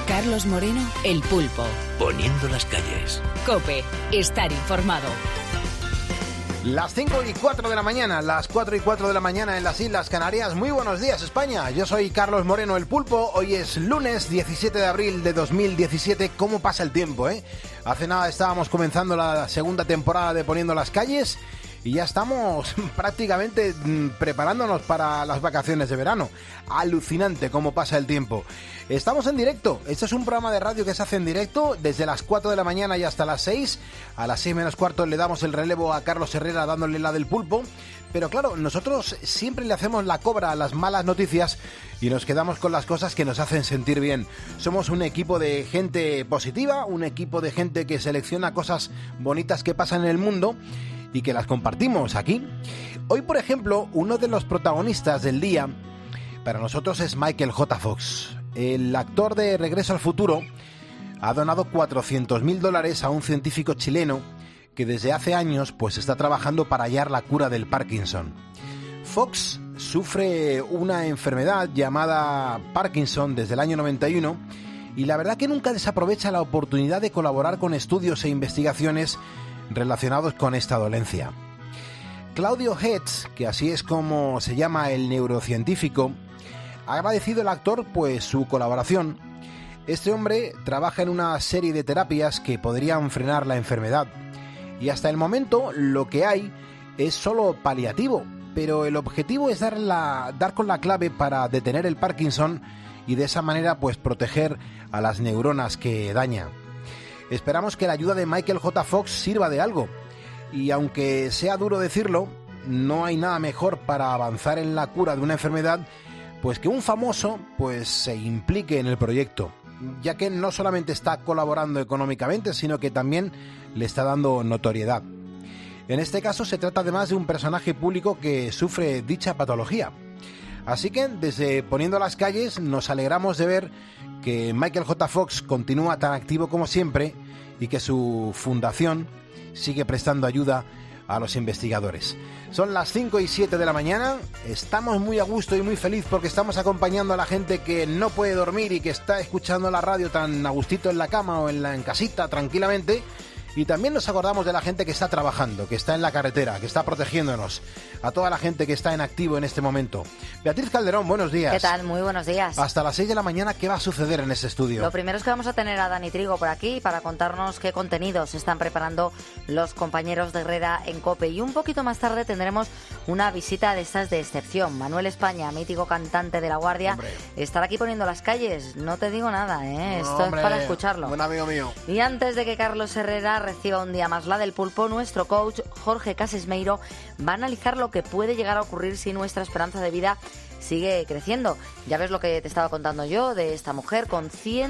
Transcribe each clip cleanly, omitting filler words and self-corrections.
Carlos Moreno, El Pulpo. Poniendo las calles. COPE, estar informado. Las 5:04 de la mañana, las 4:04 de la mañana en las Islas Canarias. Muy buenos días, España. Yo soy Carlos Moreno, El Pulpo. Hoy es lunes 17 de abril de 2017. ¿Cómo pasa el tiempo, eh? Hace nada estábamos comenzando la segunda temporada de Poniendo las calles y ya estamos prácticamente preparándonos para las vacaciones de verano. Alucinante cómo pasa el tiempo. Estamos en directo. Este es un programa de radio que se hace en directo desde las 4 de la mañana y hasta las 6. A las 6 menos cuarto le damos el relevo a Carlos Herrera dándole la del Pulpo. Pero claro, nosotros siempre le hacemos la cobra a las malas noticias y nos quedamos con las cosas que nos hacen sentir bien. Somos un equipo de gente positiva, un equipo de gente que selecciona cosas bonitas que pasan en el mundo y que las compartimos aquí. Hoy, por ejemplo, uno de los protagonistas del día para nosotros es Michael J. Fox. El actor de Regreso al Futuro ha donado $400.000 a un científico chileno que desde hace años pues está trabajando para hallar la cura del Parkinson. Fox sufre una enfermedad llamada Parkinson desde el año 91 y la verdad que nunca desaprovecha la oportunidad de colaborar con estudios e investigaciones relacionados con esta dolencia. Claudio Hetz, que así es como se llama el neurocientífico, ha agradecido al actor pues su colaboración. Este hombre trabaja en una serie de terapias que podrían frenar la enfermedad y hasta el momento lo que hay es solo paliativo, pero el objetivo es dar con la clave para detener el Parkinson y de esa manera pues proteger a las neuronas que daña. Esperamos que la ayuda de Michael J. Fox sirva de algo y aunque sea duro decirlo, no hay nada mejor para avanzar en la cura de una enfermedad pues que un famoso pues se implique en el proyecto, ya que no solamente está colaborando económicamente, sino que también le está dando notoriedad. En este caso se trata además de un personaje público que sufre dicha patología. Así que desde Poniendo las calles nos alegramos de ver que Michael J. Fox continúa tan activo como siempre y que su fundación sigue prestando ayuda a los investigadores. Son las 5:07 de la mañana, estamos muy a gusto y muy feliz porque estamos acompañando a la gente que no puede dormir y que está escuchando la radio tan a gustito en la cama o en casita tranquilamente. Y también nos acordamos de la gente que está trabajando, que está en la carretera, que está protegiéndonos, a toda la gente que está en activo en este momento. Beatriz Calderón, buenos días. ¿Qué tal? Muy buenos días. Hasta las 6 de la mañana, ¿qué va a suceder en ese estudio? Lo primero es que vamos a tener a Dani Trigo por aquí para contarnos qué contenidos están preparando los compañeros de Herrera en COPE. Y un poquito más tarde tendremos una visita de estas de excepción. Manuel España, mítico cantante de La Guardia, estará aquí poniendo las calles. No te digo nada, ¿eh? Esto es para escucharlo. Buen amigo mío. Y antes de que Carlos Herrera reciba un día más la del Pulpo, nuestro coach Jorge Casesmeiro va a analizar lo que puede llegar a ocurrir si nuestra esperanza de vida sigue creciendo. Ya ves lo que te estaba contando yo de esta mujer con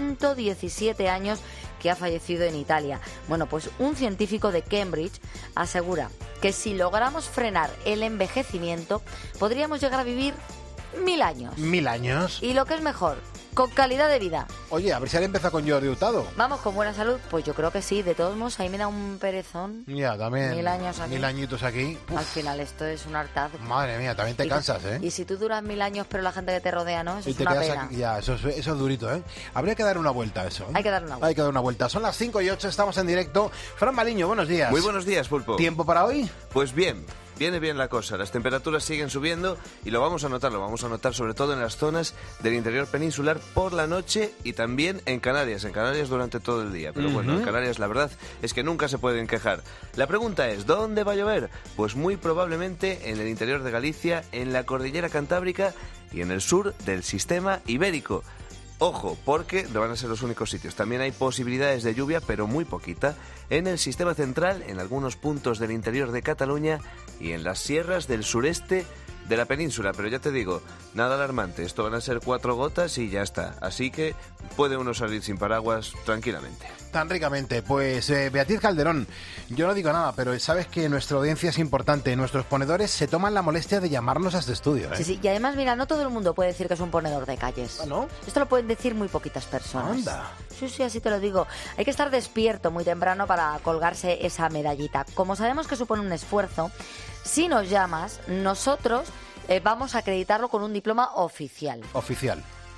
117 años que ha fallecido en Italia. Bueno, pues un científico de Cambridge asegura que si logramos frenar el envejecimiento podríamos llegar a vivir 1000 años. 1000 años. Y lo que es mejor, con calidad de vida. Oye, a ver si ahora empieza con Jordi Hurtado. Vamos, con buena salud. Pues yo creo que sí. De todos modos, ahí me da un perezón. Ya, también. 1000 años aquí. 1000 añitos aquí. Uf. Al final esto es un hartazgo. Madre mía, también te cansas, ¿eh? Y si tú duras 1000 años, pero la gente que te rodea, ¿no? Eso y es te una quedas pena. aquí, ya, eso es durito, ¿eh? Habría que dar una vuelta a eso. Hay que dar una vuelta. Hay que dar una vuelta. Son las 5:08, estamos en directo. Fran Baliño, buenos días. Muy buenos días, Pulpo. ¿Tiempo para hoy? Pues bien. Viene bien la cosa, las temperaturas siguen subiendo y lo vamos a notar sobre todo en las zonas del interior peninsular por la noche y también en Canarias durante todo el día. Pero bueno, en Canarias la verdad es que nunca se pueden quejar. La pregunta es, ¿dónde va a llover? Pues muy probablemente en el interior de Galicia, en la cordillera Cantábrica y en el sur del sistema ibérico. Ojo, porque no van a ser los únicos sitios. También hay posibilidades de lluvia, pero muy poquita, en el sistema central, en algunos puntos del interior de Cataluña y en las sierras del sureste de la península. Pero ya te digo, nada alarmante. Esto van a ser 4 gotas y ya está. Así que puede uno salir sin paraguas tranquilamente. Tan ricamente. Pues Beatriz Calderón, yo no digo nada, pero sabes que nuestra audiencia es importante. Nuestros ponedores se toman la molestia de llamarnos a este estudio, ¿eh? Sí, sí. Y además, mira, no todo el mundo puede decir que es un ponedor de calles. ¿Ah, no? Esto lo pueden decir muy poquitas personas. Anda. Sí, sí, así te lo digo. Hay que estar despierto muy temprano para colgarse esa medallita. Como sabemos que supone un esfuerzo, si nos llamas, nosotros vamos a acreditarlo con un diploma oficial. Oficial.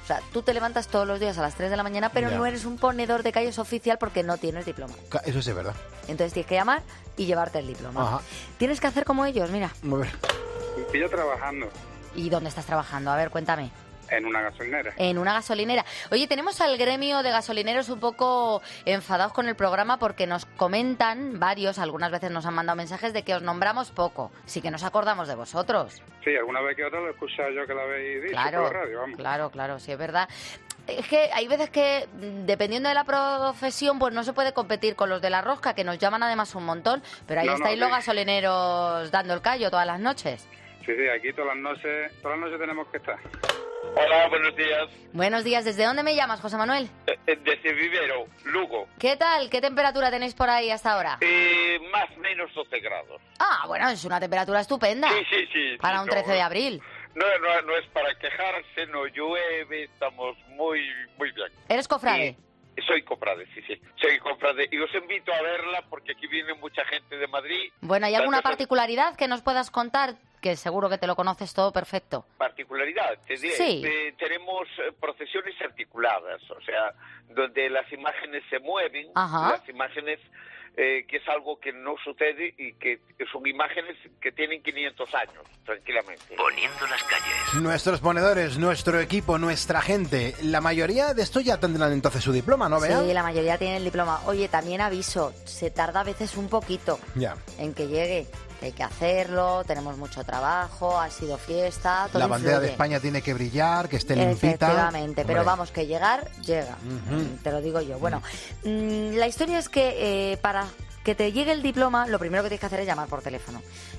O sea, tú te levantas todos los días a las 3 de la mañana, pero Ya. no eres un ponedor de calles oficial porque no tienes diploma. Eso sí es verdad. Entonces tienes que llamar y llevarte el diploma. Ajá. Tienes que hacer como ellos, mira. A ver. Yo trabajando ¿Y dónde estás trabajando? A ver, cuéntame. en una gasolinera. En una gasolinera. Oye, tenemos al gremio de gasolineros un poco enfadados con el programa porque nos comentan varios, algunas veces nos han mandado mensajes de que os nombramos poco. Sí que nos acordamos de vosotros. Sí, alguna vez que otra lo he escuchado yo que lo habéis dicho Claro, por la radio, vamos. claro, sí es verdad. Es que hay veces que, dependiendo de la profesión, pues no se puede competir con los de la rosca, que nos llaman además un montón, pero ahí No, estáis sí. los gasolineros dando el callo todas las noches. Sí, aquí todas las noches tenemos que estar. Hola, buenos días. Buenos días, ¿desde dónde me llamas, José Manuel? Desde Vivero, Lugo. ¿Qué tal? ¿Qué temperatura tenéis por ahí hasta ahora? Más o menos 12 grados. Ah, bueno, es una temperatura estupenda. Sí. Para sí, un 13 de abril. No es para quejarse, no llueve, estamos muy bien. ¿Eres cofrade? Soy cofrade, sí. Soy cofrade y os invito a verla porque aquí viene mucha gente de Madrid. Bueno, ¿hay alguna Tantas particularidad que nos puedas contar? Que seguro que te lo conoces todo perfecto. Particularidad, te diré. Sí. Tenemos procesiones articuladas, o sea, donde las imágenes se mueven, Ajá. las imágenes que es algo que no sucede y que son imágenes que tienen 500 años, tranquilamente. Poniendo las calles. Nuestros ponedores, nuestro equipo, nuestra gente, la mayoría de estos ya tendrán entonces su diploma, ¿no, Bea? Sí, la mayoría tiene el diploma. Oye, también aviso, se tarda a veces un poquito Ya. en que llegue. Que hay que hacerlo, tenemos mucho trabajo, ha sido fiesta, todo La bandera de influye. España tiene que brillar, que esté limpita. Efectivamente, pero Hombre. vamos, que llegar, llega. Te lo digo yo. Bueno, la historia es que para que te llegue el diploma, lo primero que tienes que hacer es llamar por teléfono.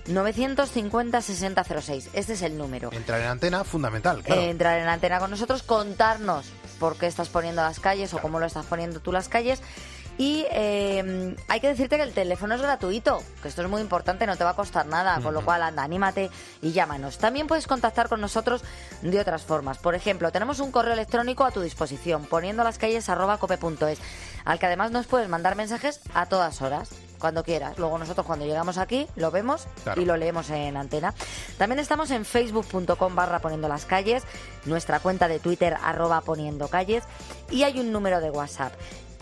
950-6006, este es el número. Entrar en antena, fundamental, claro. Entrar en antena con nosotros, contarnos por qué estás poniendo las calles o cómo lo estás poniendo tú las calles. Y hay que decirte que el teléfono es gratuito, que esto es muy importante, no te va a costar nada, con lo cual anda, anímate y llámanos. También puedes contactar con nosotros de otras formas. Por ejemplo, tenemos un correo electrónico a tu disposición, poniendolascalles@cope.es, al que además nos puedes mandar mensajes a todas horas, cuando quieras. Luego nosotros cuando llegamos aquí lo vemos Claro. y lo leemos en antena. También estamos en facebook.com/poniendolascalles, nuestra cuenta de Twitter @poniendocalles, y hay un número de WhatsApp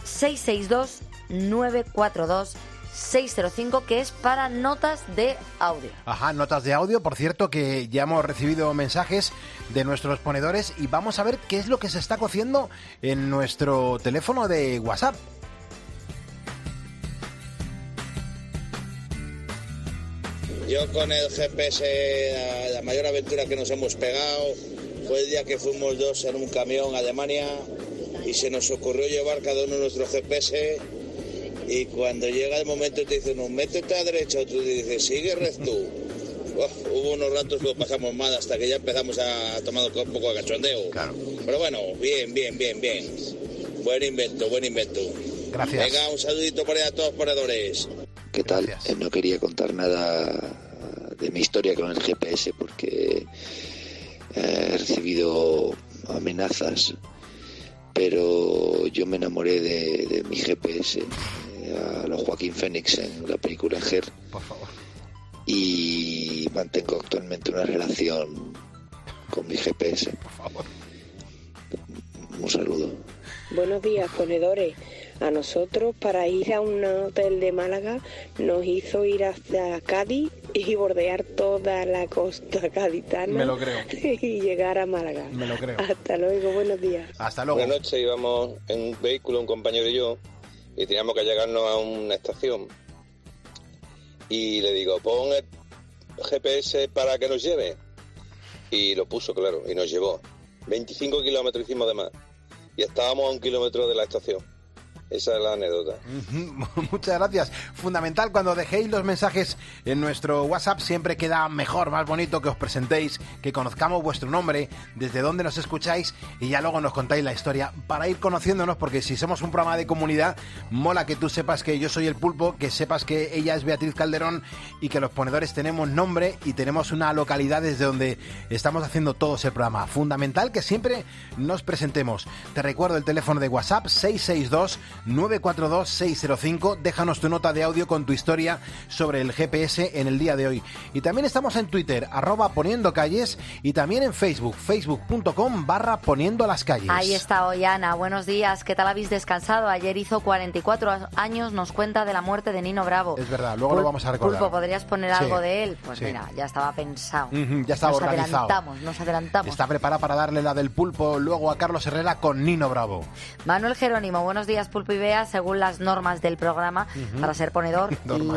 662-942-605, que es para notas de audio. Ajá, notas de audio. Por cierto, que ya hemos recibido mensajes de nuestros ponedores y vamos a ver qué es lo que se está cociendo en nuestro teléfono de WhatsApp. Yo con el GPS, la mayor aventura que nos hemos pegado fue el día que fuimos dos en un camión a Alemania y se nos ocurrió llevar cada uno nuestro GPS, y cuando llega el momento te dicen, métete a derecha, otro te dice, sigue recto. Hubo unos ratos que lo pasamos mal hasta que ya empezamos a tomar un poco de cachondeo. Claro. Pero bueno, bien. Buen invento. Gracias. Venga, un saludito por ahí a todos los ponedores. ¿Qué tal? Gracias. No quería contar nada de mi historia con el GPS porque he recibido amenazas, pero yo me enamoré de mi GPS, a los Joaquín Phoenix en la película Her, Por favor. y mantengo actualmente una relación con mi GPS. Por favor. Un saludo. Buenos días, ponedores. A nosotros, para ir a un hotel de Málaga, nos hizo ir hasta Cádiz y bordear toda la costa gaditana. Me lo creo. Y llegar a Málaga. Me lo creo. Hasta luego, buenos días. Hasta luego. Buenas noches, íbamos en un vehículo, un compañero y yo, y teníamos que llegarnos a una estación. Y le digo, pon el GPS para que nos lleve. Y lo puso, claro, y nos llevó. 25 kilómetros hicimos de más. Y estábamos a 1 kilómetro de la estación. Esa es la anécdota. Muchas gracias. Fundamental, cuando dejéis los mensajes en nuestro WhatsApp, siempre queda mejor, más bonito que os presentéis, que conozcamos vuestro nombre, desde dónde nos escucháis, y ya luego nos contáis la historia para ir conociéndonos, porque si somos un programa de comunidad, mola que tú sepas que yo soy el Pulpo, que sepas que ella es Beatriz Calderón y que los ponedores tenemos nombre y tenemos una localidad desde donde estamos haciendo todos el programa. Fundamental que siempre nos presentemos. Te recuerdo el teléfono de WhatsApp 662 942-605. Déjanos tu nota de audio con tu historia sobre el GPS en el día de hoy. Y también estamos en Twitter, @poniendocalles, y también en Facebook, facebook.com/poniendolascalles. Ahí está hoy Ana, buenos días, ¿qué tal habéis descansado? Ayer hizo 44 años, nos cuenta de la muerte de Nino Bravo. Es verdad, luego lo vamos a recordar. Pulpo, ¿podrías poner Sí, algo de él? Pues sí. mira, ya estaba pensado. Ya estaba organizado. Nos adelantamos. Está preparada para darle la del Pulpo luego a Carlos Herrera con Nino Bravo. Manuel Jerónimo, buenos días Pulpo y Bea, según las normas del programa, para ser ponedor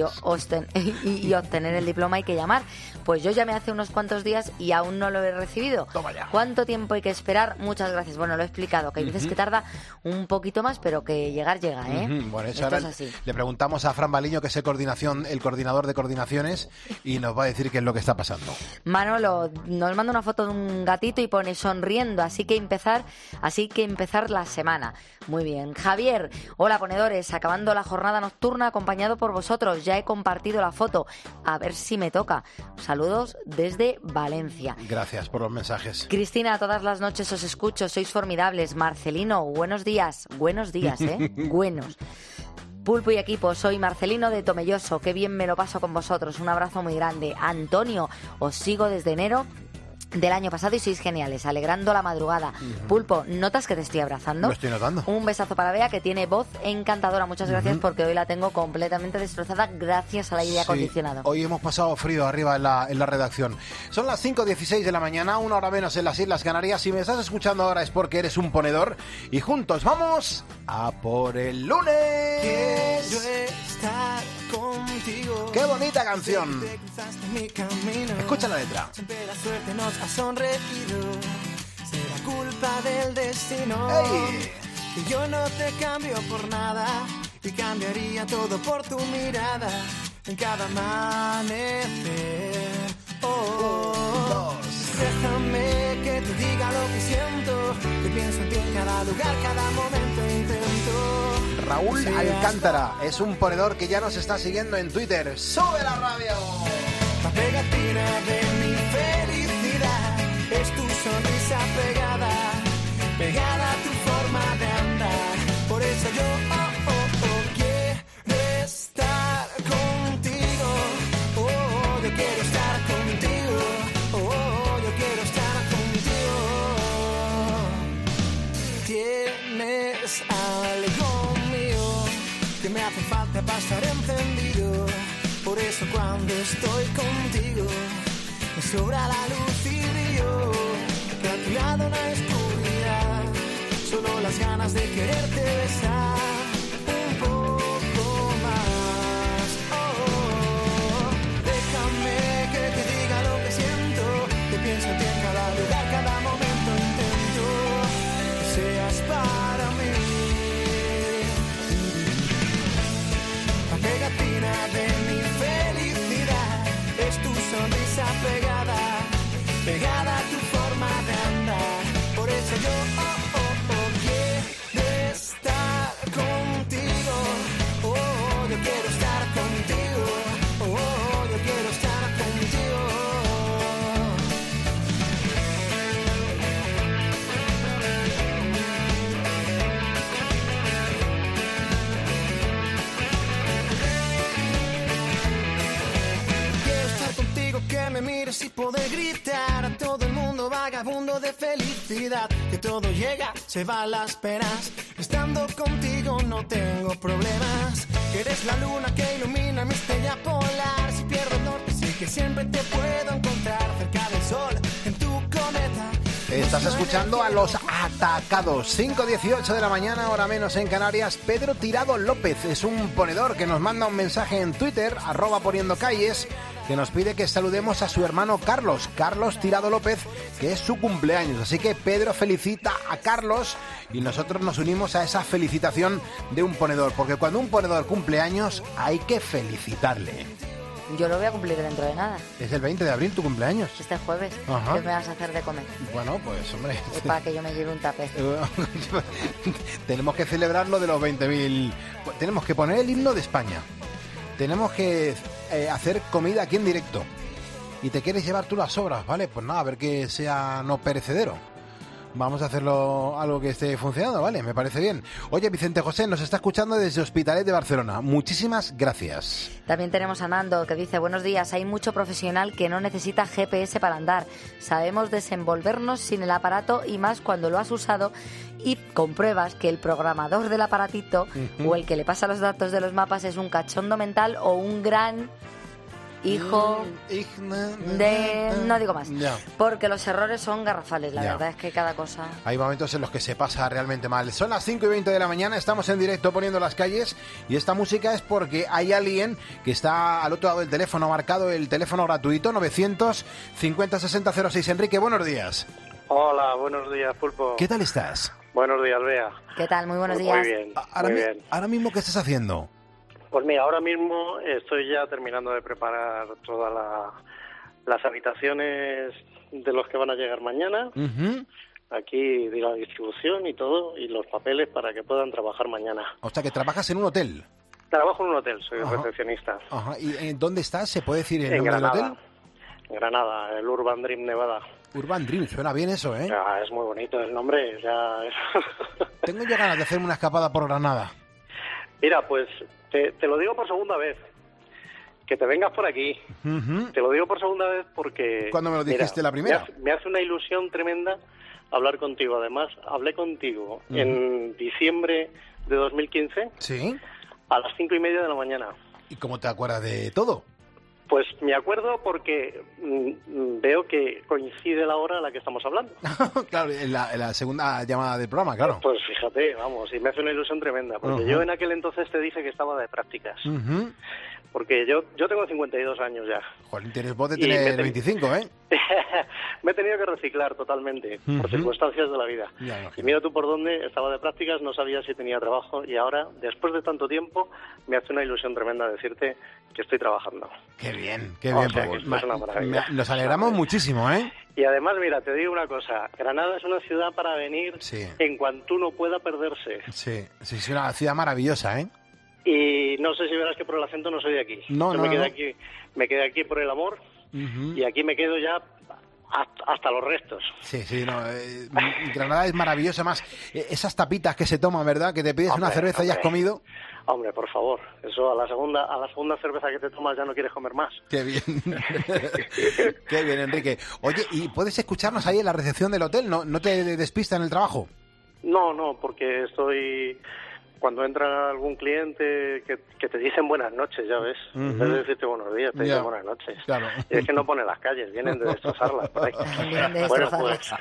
y obtener el diploma hay que llamar. Pues yo llamé hace unos cuantos días y aún no lo he recibido. Toma ya. ¿Cuánto tiempo hay que esperar? Muchas gracias. Bueno, lo he explicado, que hay veces que tarda un poquito más, pero que llegar llega, ¿eh? Bueno, eso Esto ahora es así. le preguntamos a Fran Baliño, que es el coordinador de coordinaciones, y nos va a decir qué es lo que está pasando. Manolo nos manda una foto de un gatito y pone sonriendo, así que empezar la semana. Muy bien. Javier, hola ponedores, acabando la jornada nocturna acompañado por vosotros. Ya he compartido la foto, a ver si me toca. Saludos desde Valencia. Gracias por los mensajes. Cristina, todas las noches os escucho, sois formidables. Marcelino, buenos días, buenos. Pulpo y equipo, soy Marcelino de Tomelloso, qué bien me lo paso con vosotros, un abrazo muy grande. Antonio, os sigo desde enero del año pasado y sois geniales, alegrando la madrugada. Pulpo, ¿notas que te estoy abrazando? Lo estoy notando. Un besazo para Bea, que tiene voz encantadora. Muchas gracias, porque hoy la tengo completamente destrozada gracias al aire acondicionado. Hoy hemos pasado frío arriba en la redacción. Son las 5:16 de la mañana, una hora menos en las Islas Canarias. Si me estás escuchando ahora es porque eres un ponedor. Y juntos vamos a por el lunes. Quiero estar contigo. ¡Qué bonita canción! Escucha la letra. Siempre la suerte nos ha sonreído. Será culpa del destino. ¡Ey! Que yo no te cambio por nada. Y cambiaría todo por tu mirada. En cada amanecer. Déjame que te diga lo que siento. Que pienso en ti en cada lugar, cada momento intento. Raúl Alcántara es un ponedor que ya nos está siguiendo en Twitter. ¡Sube la radio! La pegatina de mi felicidad es tu sonrisa pegada a tu forma de andar. Por eso yo quiero estar contigo. Yo quiero estar contigo. Yo quiero estar contigo. Tienes algo mío que me hace falta para estar encendido. Por eso cuando estoy contigo me sobra la luz y brillo. Que a tu lado no hay oscuridad, solo las ganas de quererte besar un poco más. Déjame que te diga lo que siento, que pienso en ti en cada lugar, cada momento intento que seas para mí. La pegatina de mi felicidad es tu sonrisa pegada a tu forma de andar. Por eso yo quiero estar contigo. Yo quiero estar contigo. Yo quiero estar contigo. Quiero estar contigo, que me mires y poder gritar a todo el mundo vagabundo de felicidad. Que todo llega, se va las penas. Estando contigo no tengo problemas. Que eres la luna que ilumina mi estrella polar. Si pierdo el norte, sí que siempre te puedo encontrar cerca del sol, en tu cometa. Estás escuchando a Los Atacados. 5:18 de la mañana, hora menos en Canarias. Pedro Tirado López es un ponedor que nos manda un mensaje en Twitter, @poniendocalles, que nos pide que saludemos a su hermano Carlos Tirado López, que es su cumpleaños. Así que Pedro felicita a Carlos y nosotros nos unimos a esa felicitación de un ponedor, porque cuando un ponedor cumple años hay que felicitarle. Yo lo voy a cumplir dentro de nada. Es el 20 de abril tu cumpleaños. Este jueves. Ajá. ¿Qué me vas a hacer de comer? Bueno, pues hombre... Es para que yo me lleve un tupper. Tenemos que celebrarlo de los 20.000... Tenemos que poner el himno de España. Tenemos que hacer comida aquí en directo. Y te quieres llevar tú las sobras, ¿vale? Pues nada, a ver que sea no perecedero. Vamos a hacerlo algo que esté funcionando, ¿vale? Me parece bien. Oye, Vicente José nos está escuchando desde Hospitalet de Barcelona. Muchísimas gracias. También tenemos a Nando que dice: buenos días, hay mucho profesional que no necesita GPS para andar. Sabemos desenvolvernos sin el aparato y más cuando lo has usado y compruebas que el programador del aparatito o el que le pasa los datos de los mapas es un cachondo mental o un gran hijo de... No digo más. Ya. Porque los errores son garrafales. La Ya. verdad es que cada cosa... Hay momentos en los que se pasa realmente mal. Son las 5:20 de la mañana, estamos en directo poniendo las calles y esta música es porque hay alguien que está al otro lado del teléfono, marcado el teléfono gratuito 950-6006. Enrique, buenos días. Hola, buenos días, Pulpo. ¿Qué tal estás? Buenos días, Bea. ¿Qué tal? Muy buenos días. Muy bien, Ahora, muy bien. ahora mismo, ¿qué estás haciendo? Pues mira, ahora mismo estoy ya terminando de preparar todas las habitaciones de los que van a llegar mañana. Aquí de la distribución y todo, y los papeles para que puedan trabajar mañana. O sea, que trabajas en un hotel. Trabajo en un hotel, soy Ajá. recepcionista. Ajá. ¿Y en dónde estás? ¿Se puede decir el En nombre Granada. del hotel? En Granada, el Urban Dream Nevada. Urban Dream, suena bien eso, ¿eh? Ya, es muy bonito el nombre. Ya. Tengo yo ganas de hacerme una escapada por Granada. Mira, pues te lo digo por segunda vez. Que te vengas por aquí. Te lo digo por segunda vez porque... ¿Cuándo me lo dijiste la primera? Me hace una ilusión tremenda hablar contigo. Además, hablé contigo en diciembre de 2015 Sí. a las 5:30 de la mañana. ¿Y cómo te acuerdas de todo? Pues me acuerdo porque veo que coincide la hora a la que estamos hablando. Claro, en la segunda llamada del programa, claro. Pues fíjate, vamos, y me hace una ilusión tremenda, porque yo en aquel entonces te dije que estaba de prácticas. Porque yo tengo 52 años ya. Joder, tienes voz de Y tener me 25, ¿eh? Me he tenido que reciclar totalmente, por circunstancias de la vida. Ya, imagino. Y mira tú por dónde, estaba de prácticas, no sabía si tenía trabajo, y ahora, después de tanto tiempo, me hace una ilusión tremenda decirte que estoy trabajando. Qué bien, qué O bien. sea, porque que esto es una maravilla. nos alegramos muchísimo, ¿eh? Y además, mira, te digo una cosa, Granada es una ciudad para venir Sí. en cuanto uno pueda perderse. Sí, sí, es una ciudad maravillosa, ¿eh? Y no sé si verás que por el acento no soy de aquí. No, Yo no, me quedé no. aquí, me quedé aquí por el amor y aquí me quedo ya hasta los restos. Sí, sí, no, Granada es maravillosa, más esas tapitas que se toman, ¿verdad? Que te pides una cerveza y has comido. Hombre, por favor, eso a la segunda cerveza que te tomas ya no quieres comer más. Qué bien. Qué bien, Enrique. Oye, ¿y puedes escucharnos ahí en la recepción del hotel? ¿No te despista en el trabajo? No, porque estoy... Cuando entra algún cliente que te dicen buenas noches, ya ves. En vez de decirte buenos días, te Ya. dicen buenas noches. Claro. Y es que no ponen las calles, vienen de destrozarlas por ahí. Vienen de Bueno, destrozarlas.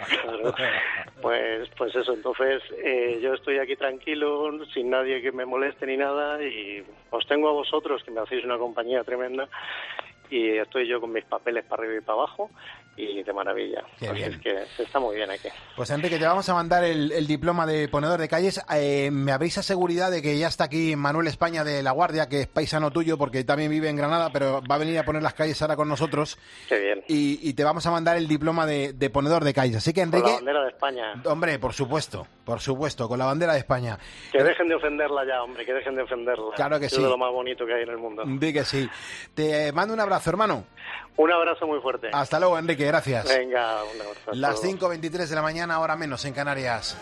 pues eso. Entonces, yo estoy aquí tranquilo, sin nadie que me moleste ni nada, y os tengo a vosotros, que me hacéis una compañía tremenda, y estoy yo con mis papeles para arriba y para abajo, y de maravilla. Qué Así bien. es que se está muy bien aquí. Pues Enrique, te vamos a mandar el diploma de ponedor de calles. Me habéis seguridad de que ya está aquí Manuel España de La Guardia, que es paisano tuyo, porque también vive en Granada, pero va a venir a poner las calles ahora con nosotros. Qué bien. Y te vamos a mandar el diploma de ponedor de calles. Así que, Con la Enrique... bandera de España. Hombre, por supuesto, con la bandera de España. Que dejen de ofenderla ya, hombre, que dejen de ofenderla. Claro que Es sí. de lo más bonito que hay en el mundo. Di que sí. Te mando un abrazo, hermano. Un abrazo muy fuerte. Hasta luego, Enrique, gracias. Venga, un abrazo. Hasta Las luego. 5:23 de la mañana, hora menos en Canarias.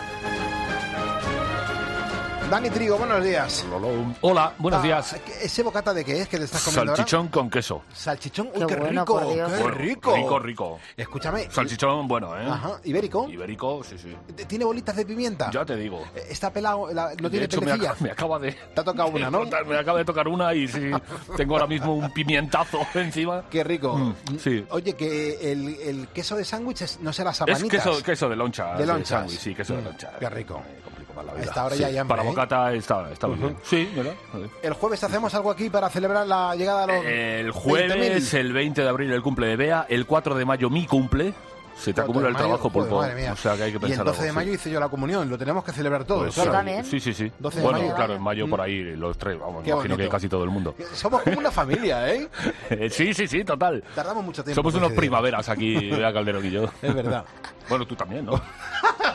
Dani Trigo, buenos días. Hola, buenos días. ¿Ese bocata de qué es que te estás comiendo Salchichón con queso. ahora? Salchichón. Uy, Qué qué bueno, rico, por Dios. qué Bueno, rico. rico. Escúchame. Salchichón bueno, ¿eh? Ajá, ¿ibérico? Ibérico, sí, sí. ¿Tiene bolitas de pimienta? Ya te digo. ¿Está pelado? ¿No tiene De hecho, pelecillas? me acaba de... Te ha tocado una, ¿no? Me acaba de tocar una y sí, tengo ahora mismo un pimientazo encima. Qué rico. Sí. Oye, que el queso de sándwich no será Es sabanitas. queso de loncha. De lonchas. sándwich, sí, queso de loncha. Qué rico. Complico más la vida. A esta hora Sí, ya hay hambre, para ¿eh? bocata está muy bien. Sí, ¿verdad? ¿El jueves hacemos algo aquí para celebrar la llegada a los El 20.000? jueves, el 20 de abril, el cumple de Bea. El 4 de mayo, mi cumple. Se te 4 acumula de el mayo, trabajo, joder, Pulpo. madre mía. O sea que hay que Y pensar el 12 de algo, mayo sí. hice yo la comunión, lo tenemos que celebrar todos, Pues claro. Yo también. Sí, sí, sí. 12 de Bueno, mayo. claro, en mayo por ahí los tres, vamos, Qué imagino bonito. que casi todo el mundo. Somos como una familia, ¿eh? Sí, total. Tardamos mucho tiempo. Somos en unos decidir. primaveras aquí, Bea Calderón y yo. Es verdad. Bueno, tú también, ¿no?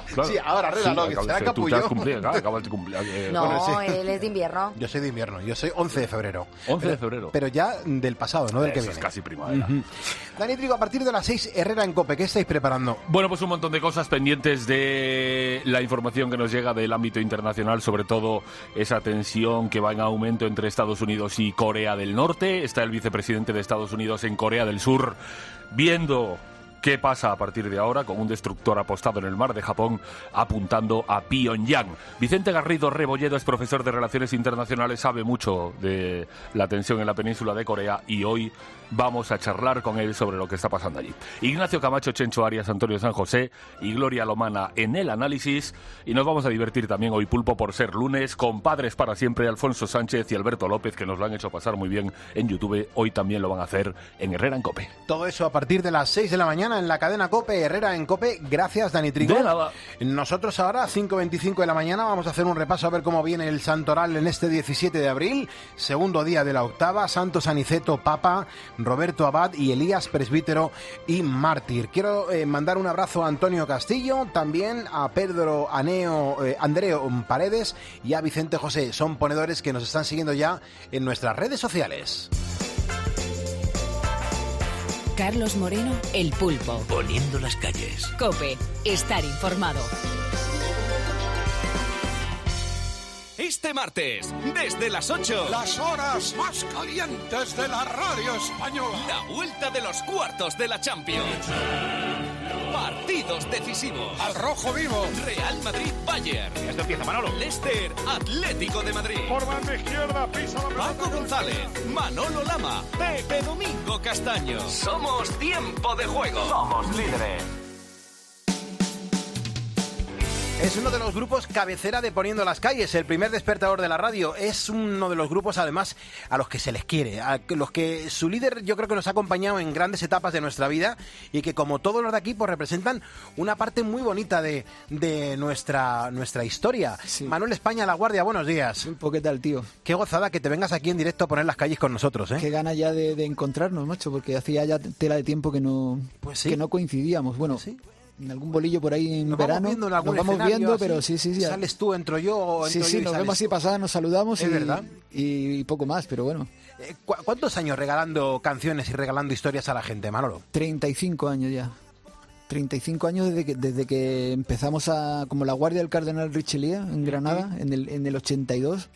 claro. Sí, ahora arréglalo, que será Tú te has capullo. cumplido, claro, acabas de cumplir. No, Bueno, sí. él es de invierno. Yo soy de invierno, yo soy 11 de febrero. 11 de febrero. Pero ya del pasado, no del que Eso viene. es casi primavera. Dani Trigo, a partir de las 6, Herrera en COPE, ¿qué estáis preparando? Bueno, pues un montón de cosas pendientes de la información que nos llega del ámbito internacional, sobre todo esa tensión que va en aumento entre Estados Unidos y Corea del Norte. Está el vicepresidente de Estados Unidos en Corea del Sur viendo qué pasa a partir de ahora con un destructor apostado en el mar de Japón apuntando a Pyongyang. Vicente Garrido Rebolledo es profesor de Relaciones Internacionales, sabe mucho de la tensión en la península de Corea y hoy vamos a charlar con él sobre lo que está pasando allí. Ignacio Camacho, Chencho Arias, Antonio San José y Gloria Lomana en el análisis. Y nos vamos a divertir también hoy, Pulpo, por ser lunes, con Padres para Siempre, Alfonso Sánchez y Alberto López, que nos lo han hecho pasar muy bien en YouTube. Hoy también lo van a hacer en Herrera en COPE. Todo eso a partir de las 6 de la mañana en la cadena COPE, Herrera en COPE. Gracias, Dani Trigo. De nada. Nosotros ahora, 5:25 de la mañana, vamos a hacer un repaso a ver cómo viene el Santoral en este 17 de abril, segundo día de la octava. Santos Aniceto, Papa, Roberto Abad y Elías, presbítero y mártir. Quiero mandar un abrazo a Antonio Castillo, también a Pedro Andreo Paredes y a Vicente José. Son ponedores que nos están siguiendo ya en nuestras redes sociales. Carlos Moreno, El Pulpo. Poniendo las calles. COPE, estar informado. Este martes, desde las 8. Las horas más calientes de la radio española. La vuelta de los cuartos de la Champions. Partidos decisivos. Al rojo vivo. Real Madrid-Bayern. Esto empieza, Manolo. Leicester, Atlético de Madrid. Por banda izquierda, pisa la pelota. Paco González, Manolo Lama, Pepe Domingo Castaño. Somos Tiempo de Juego. Somos líderes. Es uno de los grupos cabecera de Poniendo las Calles, el primer despertador de la radio. Es uno de los grupos, además, a los que se les quiere, a los que su líder yo creo que nos ha acompañado en grandes etapas de nuestra vida y que, como todos los de aquí, pues representan una parte muy bonita de nuestra historia. Sí. Manuel España, La Guardia, buenos días. ¿Qué tal, tío? Qué gozada que te vengas aquí en directo a poner las calles con nosotros, ¿eh? Qué ganas ya de encontrarnos, macho, porque hacía ya tela de tiempo que no, que no coincidíamos. Bueno, sí. En algún bolillo por ahí en verano nos vamos viendo, pero así, sí. Sales tú, entro yo, o entro sí, yo y nos sales vemos así pasadas, nos saludamos es verdad. Y poco más, pero bueno. ¿Cuántos años regalando canciones y regalando historias a la gente, Manolo? 35 años ya. 35 años desde que empezamos como La Guardia del Cardenal Richelieu en Granada, en el 82.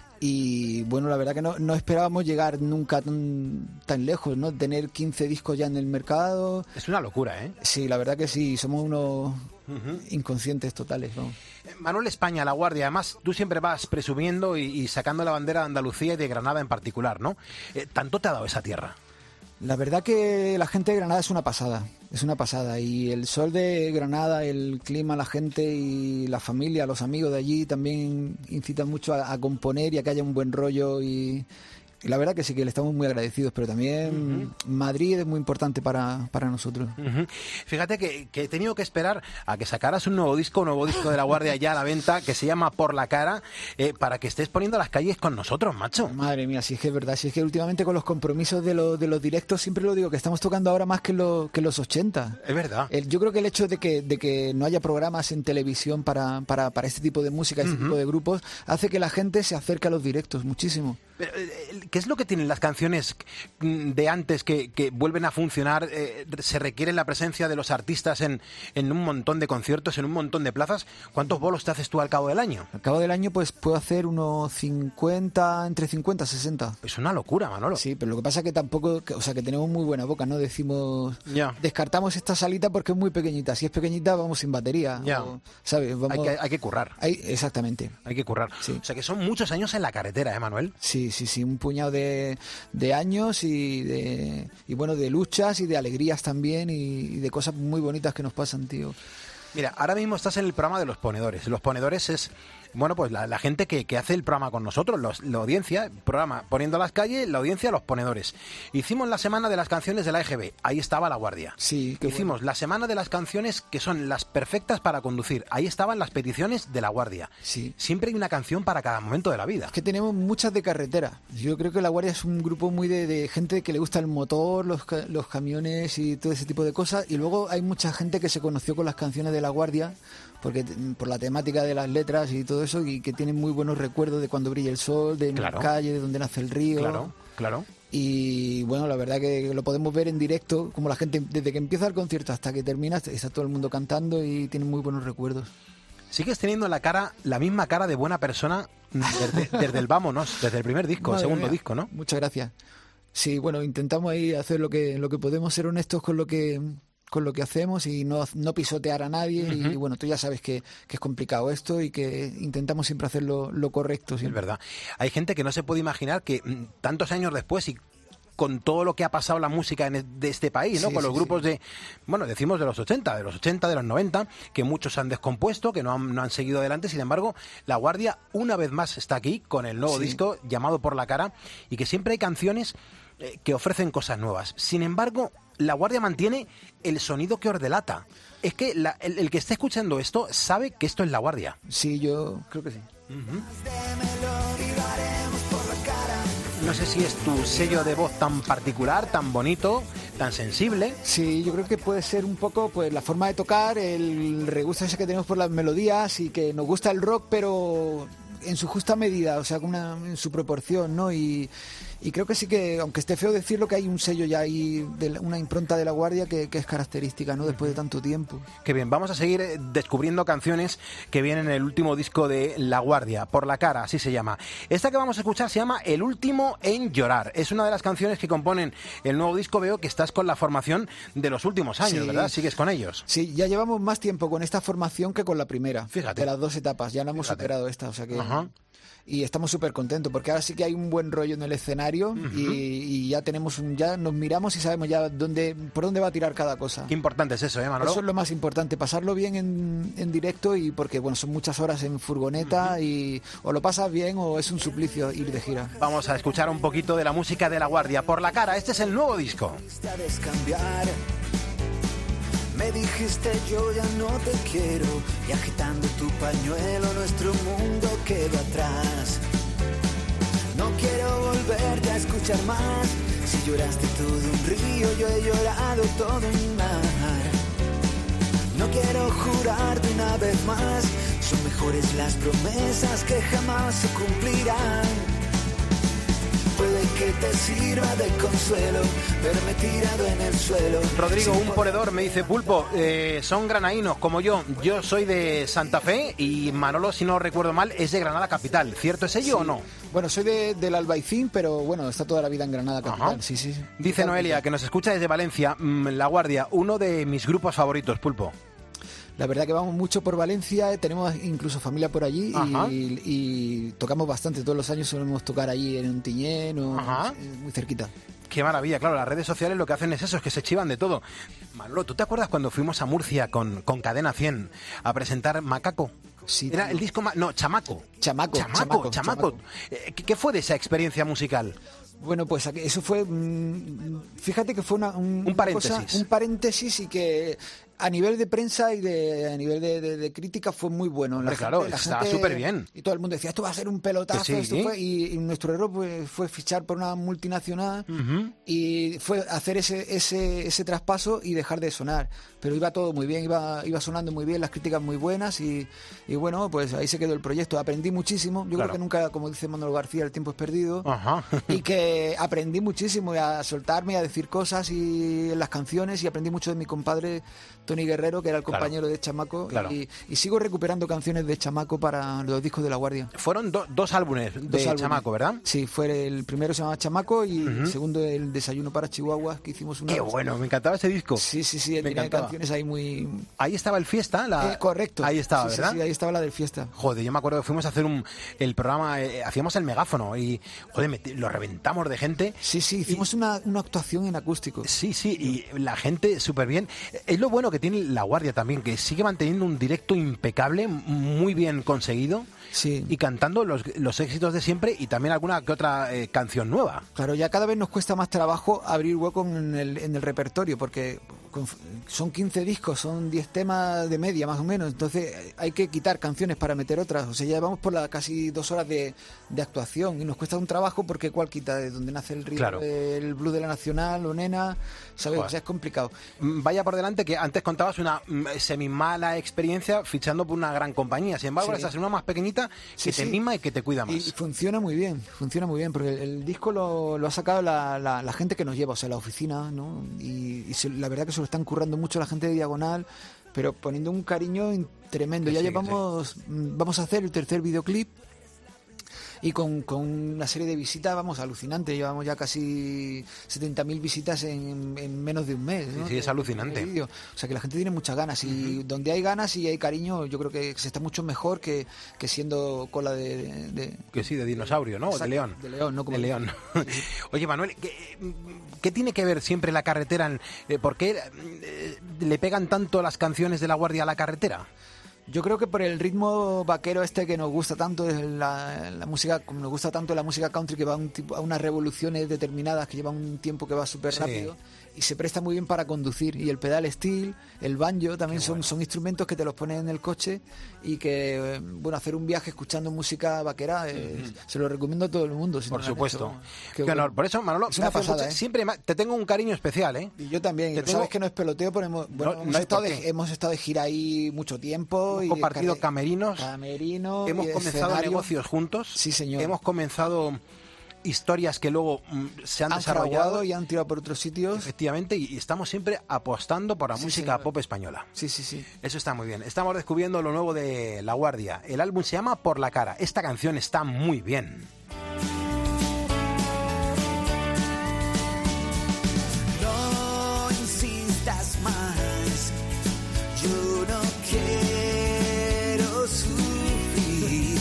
Y bueno, la verdad que no esperábamos llegar nunca tan lejos, ¿no? Tener 15 discos ya en el mercado. Es una locura, ¿eh? Sí, la verdad que sí, somos unos inconscientes totales, ¿no? Manuel España, La Guardia, además tú siempre vas presumiendo y sacando la bandera de Andalucía y de Granada en particular, ¿no? ¿Tanto te ha dado esa tierra? La verdad que la gente de Granada es una pasada, y el sol de Granada, el clima, la gente y la familia, los amigos de allí también incitan mucho a componer y a que haya un buen rollo y la verdad que sí, que le estamos muy agradecidos, pero también Madrid es muy importante para nosotros. Fíjate que he tenido que esperar a que sacaras un nuevo disco de La Guardia ya a la venta, que se llama Por la Cara, para que estés poniendo las calles con nosotros, macho. Madre mía, si es que es verdad, si es que últimamente con los compromisos de los directos siempre lo digo, que estamos tocando ahora más que los 80. Es verdad. Yo creo que el hecho de que no haya programas en televisión para este tipo de música, este tipo de grupos, hace que la gente se acerque a los directos muchísimo. Pero, ¿qué es lo que tienen las canciones de antes que vuelven a funcionar? Se requiere la presencia de los artistas en un montón de conciertos, en un montón de plazas. ¿Cuántos bolos te haces tú al cabo del año? Al cabo del año pues puedo hacer unos 50, entre 50 y 60. Es una locura, Manolo. Sí, pero lo que pasa es que tampoco, que tenemos muy buena boca, ¿no? Decimos, descartamos esta salita porque es muy pequeñita. Si es pequeñita vamos sin batería. Ya. ¿Sabes? Hay que currar. Exactamente. Hay que currar. Sí. O sea que son muchos años en la carretera, ¿eh, Manuel? Sí, un puñado de años y bueno, de luchas y de alegrías también y de cosas muy bonitas que nos pasan, tío. Mira, ahora mismo estás en el programa de Los Ponedores. Los Ponedores es bueno, pues la gente que hace el programa con nosotros, la audiencia, el programa Poniendo a las calles, la audiencia, los ponedores. Hicimos la semana de las canciones de la EGB, ahí estaba La Guardia. Sí, hicimos la semana de las canciones que son las perfectas para conducir, ahí estaban las peticiones de La Guardia. Sí. Siempre hay una canción para cada momento de la vida. Es que tenemos muchas de carretera. Yo creo que La Guardia es un grupo muy de gente que le gusta el motor, los camiones y todo ese tipo de cosas. Y luego hay mucha gente que se conoció con las canciones de La Guardia, porque por la temática de las letras y todo eso, y que tienen muy buenos recuerdos de cuando brilla el sol, de la calle, de donde nace el río. Claro. Y bueno, la verdad que lo podemos ver en directo, como la gente, desde que empieza el concierto hasta que termina, está todo el mundo cantando y tienen muy buenos recuerdos. Sigues teniendo la misma cara de buena persona desde el Vámonos, desde el primer disco, el segundo disco, ¿no? Muchas gracias. Sí, bueno, intentamos ahí hacer lo que podemos, ser honestos con lo que hacemos y no pisotear a nadie. Y bueno, tú ya sabes que es complicado esto y que intentamos siempre hacer lo correcto. Siempre. Es verdad. Hay gente que no se puede imaginar que tantos años después y con todo lo que ha pasado la música de este país, ¿no? Con los grupos decimos de los 80, de los 90, que muchos se han descompuesto, que no han seguido adelante. Sin embargo, La Guardia una vez más está aquí con el nuevo disco llamado Por la Cara, y que siempre hay canciones que ofrecen cosas nuevas. Sin embargo, La Guardia mantiene el sonido que os delata. Es que el que esté escuchando esto sabe que esto es La Guardia. Sí, yo creo que sí. No sé si es tu sello de voz tan particular, tan bonito, tan sensible. Sí, yo creo que puede ser un poco pues la forma de tocar, el regusto ese que tenemos por las melodías, y que nos gusta el rock, pero en su justa medida, o sea, en su proporción, ¿no? Y creo que sí que, aunque esté feo decirlo, que hay un sello ya ahí, una impronta de La Guardia que es característica, ¿no? Después de tanto tiempo. Qué bien, vamos a seguir descubriendo canciones que vienen en el último disco de La Guardia, Por la Cara, así se llama. Esta que vamos a escuchar se llama El último en llorar. Es una de las canciones que componen el nuevo disco. Veo que estás con la formación de los últimos años, ¿verdad? ¿Sigues con ellos? Sí, ya llevamos más tiempo con esta formación que con la primera. Fíjate. De las dos etapas, ya no hemos superado esta, o sea que... Y estamos súper contentos porque ahora sí que hay un buen rollo en el escenario y ya ya nos miramos y sabemos ya por dónde va a tirar cada cosa. Qué importante es eso, Manolo. Eso es lo más importante, pasarlo bien en directo, y porque bueno, son muchas horas en furgoneta y o lo pasas bien o es un suplicio ir de gira. Vamos a escuchar un poquito de la música de La Guardia, Por la Cara. Este es el nuevo disco. Me dijiste yo ya no te quiero, y agitando tu pañuelo nuestro mundo quedó atrás. No quiero volverte a escuchar más, si lloraste todo un río, yo he llorado todo un mar. No quiero jurarte una vez más, son mejores las promesas que jamás se cumplirán. Puede que te sirva de consuelo verme tirado en el suelo. Rodrigo, un ponedor, me dice: Pulpo, son granaínos como yo. Yo soy de Santa Fe y Manolo, si no recuerdo mal, es de Granada Capital. ¿Cierto es ello o no? Bueno, soy del Albaicín, pero bueno, está toda la vida en Granada Capital. Ajá. Sí. Dice Noelia, que nos escucha desde Valencia, La Guardia, uno de mis grupos favoritos, Pulpo. La verdad que vamos mucho por Valencia, tenemos incluso familia por allí y tocamos bastante. Todos los años solemos tocar allí en Ontinyent o muy cerquita. Qué maravilla, claro, las redes sociales lo que hacen es eso, es que se chivan de todo. Manolo, ¿tú te acuerdas cuando fuimos a Murcia con Cadena 100 a presentar Macaco? Sí. Era el disco Chamaco. Chamaco. ¿Qué fue de esa experiencia musical? Bueno, pues eso fue, fíjate que fue un paréntesis. Un paréntesis, y que a nivel de prensa y a nivel de crítica fue muy bueno. Claro, estaba súper bien. Y todo el mundo decía, esto va a ser un pelotazo. Sí. Y nuestro error fue fichar por una multinacional y fue hacer ese traspaso y dejar de sonar. Pero iba todo muy bien, iba sonando muy bien, las críticas muy buenas y bueno, pues ahí se quedó el proyecto. Aprendí muchísimo. Yo creo que nunca, como dice Manuel García, el tiempo es perdido. Y que aprendí muchísimo a soltarme, a decir cosas y en las canciones, y aprendí mucho de mi compadre Tony Guerrero, que era el compañero de Chamaco, y sigo recuperando canciones de Chamaco para los discos de La Guardia. Fueron dos álbumes de Chamaco, ¿verdad? Sí, el primero se llamaba Chamaco y el segundo el Desayuno para Chihuahuas, que hicimos una... ¡Qué bueno! Me encantaba ese disco. Sí, tenía canciones ahí muy... Ahí estaba el Fiesta, correcto. Ahí estaba, ¿verdad? Sí, ahí estaba la del Fiesta. Joder, yo me acuerdo que fuimos a hacer el programa, hacíamos el megáfono y, joder, lo reventamos de gente. Sí, hicimos una actuación en acústico. Sí, y la gente súper bien. Es lo bueno que que tiene La Guardia también, que sigue manteniendo un directo impecable, muy bien conseguido, y cantando los éxitos de siempre y también alguna que otra canción nueva. Claro, ya cada vez nos cuesta más trabajo abrir hueco en el repertorio, porque son 15 discos, son 10 temas de media más o menos, entonces hay que quitar canciones para meter otras, o sea, ya vamos por casi 2 horas de actuación y nos cuesta un trabajo porque cuál quita, de donde nace el ritmo, Claro. el blues de la Nacional o Nena, ¿sabes? O sea, es complicado. Vaya por delante que antes contabas una semi-mala experiencia fichando por una gran compañía, sin embargo, Sí. estás en una más pequeñita que te mima y que te cuida más. Y funciona muy bien, porque el disco lo ha sacado la gente que nos lleva, o sea, la oficina, ¿no? Y la verdad que se lo están currando mucho la gente de Diagonal, pero poniendo un cariño tremendo. Ya vamos a hacer el tercer videoclip y con una serie de visitas, vamos, alucinante. Llevamos ya casi 70.000 visitas en menos de un mes, ¿no? Sí, es alucinante. O sea, que la gente tiene muchas ganas y donde hay ganas y hay cariño, yo creo que se está mucho mejor que siendo cola de Que sí, de dinosaurio, ¿no? Exacto, De león. de león, no como de león. Oye, Manuel, ¿qué tiene que ver siempre la carretera? ¿Por qué le pegan tanto las canciones de La Guardia a la carretera? Yo creo que por el ritmo vaquero que nos gusta tanto, es la música, como nos gusta tanto la música country, que va a unas revoluciones determinadas, que lleva un tiempo que va súper rápido, y se presta muy bien para conducir. Y el pedal steel, el banjo, también son instrumentos que te los pones en el coche y que, bueno, hacer un viaje escuchando música vaquera, se lo recomiendo a todo el mundo. Por supuesto. Qué bueno. honor. Por eso, Manolo, Es una pasada, siempre te tengo un cariño especial, ¿eh? Y yo también. Y sabes que no es peloteo, pero hemos estado de gira ahí mucho tiempo. Hemos compartido camerinos. Hemos y comenzado escenario. negocios juntos. Sí, señor. Hemos comenzado historias que luego se han desarrollado fraguado y han tirado por otros sitios. Efectivamente, y estamos siempre apostando por la música señor. pop española. Sí. Eso está muy bien. Estamos descubriendo lo nuevo de La Guardia. El álbum se llama Por la cara. Esta canción está muy bien. No insistas más, yo no quiero sufrir,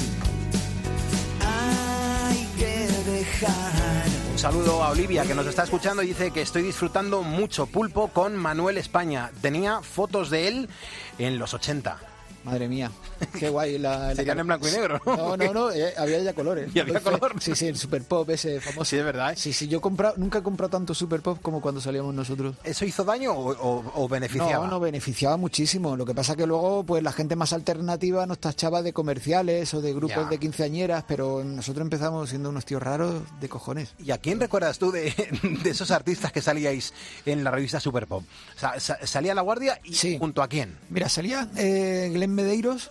hay que dejar. Un saludo a Olivia, que nos está escuchando y dice que estoy disfrutando mucho Pulpo con Manuel España. Tenía fotos de él en los 80. Madre mía, qué guay. Serían en blanco y negro, ¿no? No, había ya colores. ¿Y había color? Sí, el Super Pop ese famoso. Sí, es verdad. Sí, yo nunca he comprado tanto Super Pop como cuando salíamos nosotros. ¿Eso hizo daño o beneficiaba? No, beneficiaba muchísimo. Lo que pasa que luego, pues la gente más alternativa nos tachaba de comerciales o de grupos de quinceañeras, pero nosotros empezamos siendo unos tíos raros de cojones. ¿Y a quién recuerdas tú de esos artistas que salíais en la revista Super Pop? O sea, ¿salía La Guardia y junto a quién? Mira, salía Glenn Medeiros.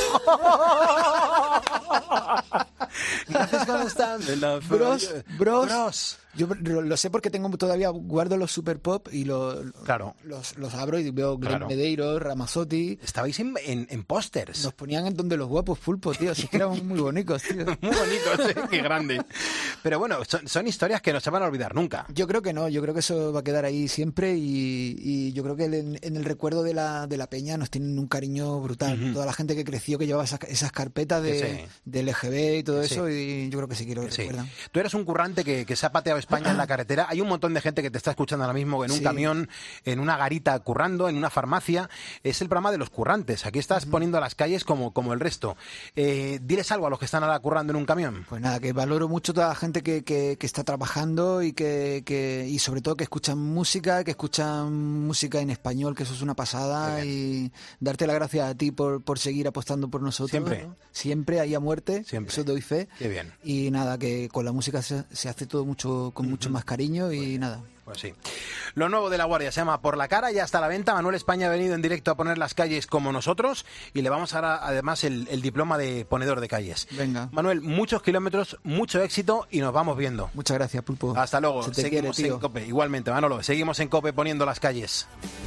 Gracias cuando están Bros. Yo lo sé porque guardo los Super Pop y los abro y veo Glenn Medeiros, Ramazzotti. Estabais en pósters. Nos ponían en donde los guapos Pulpo, tío. Así que eran muy bonitos, tío. Muy bonitos, qué grande. Pero bueno, son historias que no se van a olvidar nunca. Yo creo que no, yo creo que eso va a quedar ahí siempre y yo creo que en el recuerdo de la peña nos tienen un cariño brutal. Toda la gente que creció, que llevaba esas carpetas de LGB y todo eso, y yo creo que sí que lo recuerdan. Tú eres un currante que se ha pateado España en la carretera. Hay un montón de gente que te está escuchando ahora mismo en un camión, en una garita currando, en una farmacia. Es el programa de los currantes. Aquí estás poniendo las calles como el resto. Diles algo a los que están ahora currando en un camión. Pues nada, que valoro mucho toda la gente que está trabajando y y sobre todo que escuchan música en español, que eso es una pasada, y darte las gracias a ti por seguir apostando por nosotros. Siempre. ¿No? Siempre, ahí a muerte. Siempre. Eso doy fe. Qué bien. Y nada, que con la música se hace todo con mucho más cariño y nada. Pues sí. Lo nuevo de La Guardia se llama Por la cara, ya está a la venta. Manuel España ha venido en directo a poner las calles como nosotros y le vamos a dar además el diploma de ponedor de calles. Venga. Manuel, muchos kilómetros, mucho éxito y nos vamos viendo. Muchas gracias, Pulpo. Hasta luego. Se te Seguimos quiere, tío. en COPE. Igualmente, Manolo, seguimos en COPE poniendo las calles.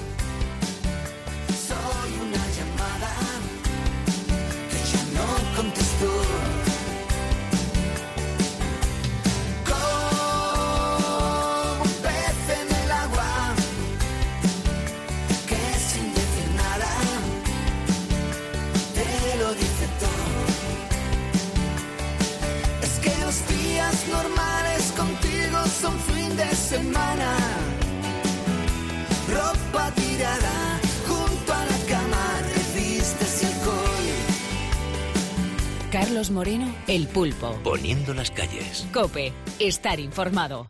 Soy una llamada que ya no contestó. Como un pez en el agua que sin decir nada te lo dice todo. Es que los días normales contigo son fin de semana. Ropa tirada junto Carlos Moreno, El Pulpo. Poniendo las calles. COPE. Estar informado.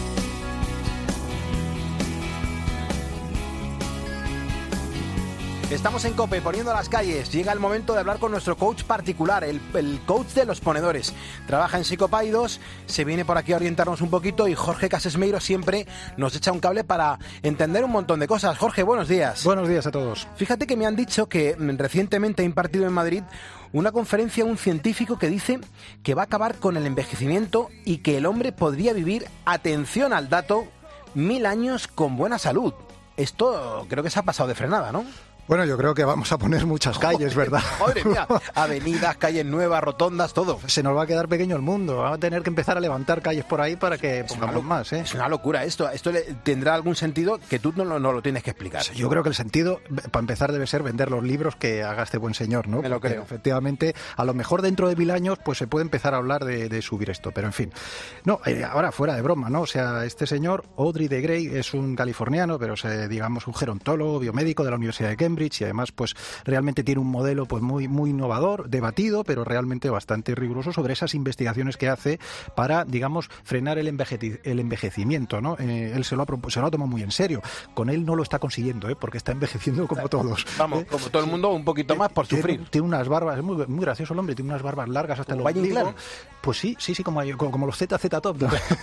Estamos en COPE, poniendo las calles. Llega el momento de hablar con nuestro coach particular, el coach de los ponedores. Trabaja en Psicopaidos, se viene por aquí a orientarnos un poquito y Jorge Casesmeiro siempre nos echa un cable para entender un montón de cosas. Jorge, buenos días. Buenos días a todos. Fíjate que me han dicho que recientemente ha impartido en Madrid una conferencia un científico que dice que va a acabar con el envejecimiento y que el hombre podría vivir, atención al dato, 1000 años con buena salud. Esto creo que se ha pasado de frenada, ¿no? Bueno, yo creo que vamos a poner muchas calles, ¿verdad? Madre mía, avenidas, calles nuevas, rotondas, todo. Se nos va a quedar pequeño el mundo. Vamos a tener que empezar a levantar calles por ahí para que pongamos más, ¿eh? Es una locura esto. Esto tendrá algún sentido que tú no lo tienes que explicar. Yo creo que el sentido, para empezar, debe ser vender los libros que haga este buen señor, ¿no? Me lo creo. Efectivamente, a lo mejor dentro de 1000 años pues se puede empezar a hablar de subir esto, pero en fin. No, ahora fuera de broma, ¿no? O sea, este señor, Audrey de Grey, es un californiano, pero digamos un gerontólogo, biomédico de la Universidad de Cambridge y además pues realmente tiene un modelo pues muy innovador, debatido, pero realmente bastante riguroso sobre esas investigaciones que hace para, digamos, frenar el envejecimiento, ¿no? Él se lo ha tomado muy en serio. Con él no lo está consiguiendo, porque está envejeciendo como todos. Vamos, como todo el mundo, un poquito más por sufrir. Tiene unas barbas, es muy gracioso el hombre, tiene unas barbas largas hasta el ombligo. Pues sí, como los ZZ Top.